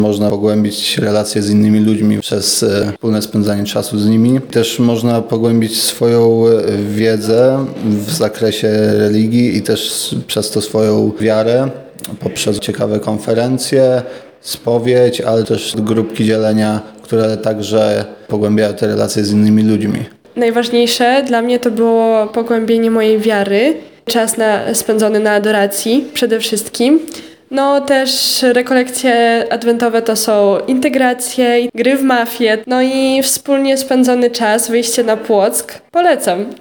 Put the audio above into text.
Można pogłębić relacje z innymi ludźmi przez wspólne spędzanie czasu z nimi. Też można pogłębić swoją wiedzę w zakresie religii i też przez to swoją wiarę poprzez ciekawe konferencje, spowiedź, ale też grupki dzielenia, które także pogłębiają te relacje z innymi ludźmi. Najważniejsze dla mnie to było pogłębienie mojej wiary, czas spędzony na adoracji przede wszystkim. No też rekolekcje adwentowe to są integracje, gry w mafię, no i wspólnie spędzony czas, wyjście na Płock. Polecam.